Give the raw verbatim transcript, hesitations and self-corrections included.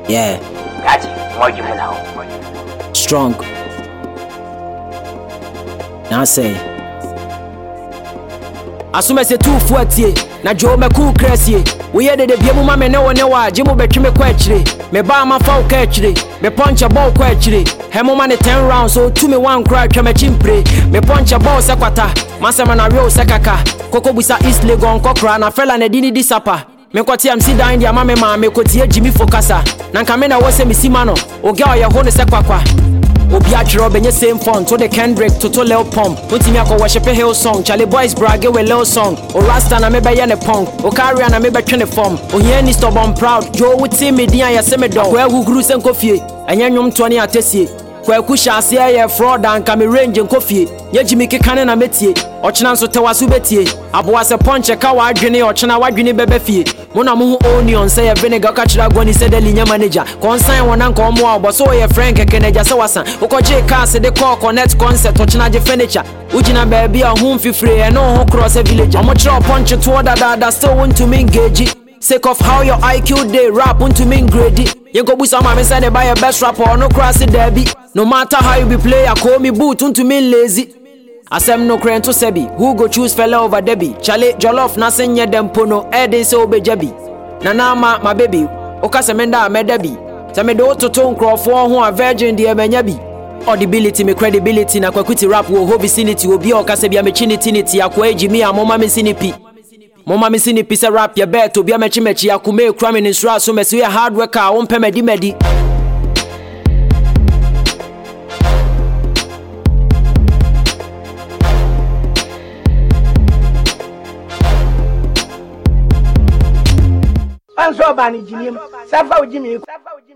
Yeah. Gotcha. More you know. Strong. Now say. Assume say two forty. Na Joe me cool crazy. We had the biemu ma me ne wo ne wa jimu betwe me kwa chire. Me ba ma fa kwa chire. Me punch a ball kwa chire. Hemo ma ne ten rounds so two me one cry twa me chimpre. Me punch a ball sekwata. Masema na real sekaka. Koko busa East Legon kokra na fella na dini disapa. Me kwati am si dan dia ma me ma me kwati Jimmy Focasa. Na nka me na wo se me si ma no. Oga oye ho ne sekwakwa. Obi atwere obenye same font to the Kendrick to to Lil Pump. Untimi akọ worship Hill song. Charlie Boys brag we Lil song. O Rasta na me be ye ne punk. O carry na me be twe ne form. O hia ni stubborn proud. Joe wuti me dia ya se me don. Kwa guguru se nkofie. Anya nwom to ne atesie. Kwa kusha ase ye fraud and ka me range nkofie. Ye Jimmy kekane na metie. Ochena nso te wasu betie. Aboa se punch ka wa adwene ochena wadwene bebe fie. Mona mu onion say vinegar ka chira gwani se deli nya manager. Consign wona nka omo abo so ye friend kekeneja se wasan. Ukoje car se de call connect concept ochena je furniture. Ujina baby a home fifre e no ho cross a village. Omo chira punch to order that still want to me engage. Sake of how your I Q dey rap want to me grade. You go busa ma me say they buy your best rapper no cross it derby. No matter how you be player call me boot want to me lazy. Asem no crane to sebi. Who go choose fella over Debbie? Chale jollof na senye dem pono. Ede se obe jabi. Na na ma my baby. Oka semenda me debi. Se me do to ton crofo ho a virgin de emenya bi. Audibility me credibility na kwakuti rap wo ho vicinity obi oka se bia me chinitinity akwa ejimi a moma me sinipi. Moma me sinipi se rap ya bet obi a mechi mechi akume kra me nsura so me se hard worker a wo mpe medi medi. I'm so bad, Jimmy. Safa Jimmy.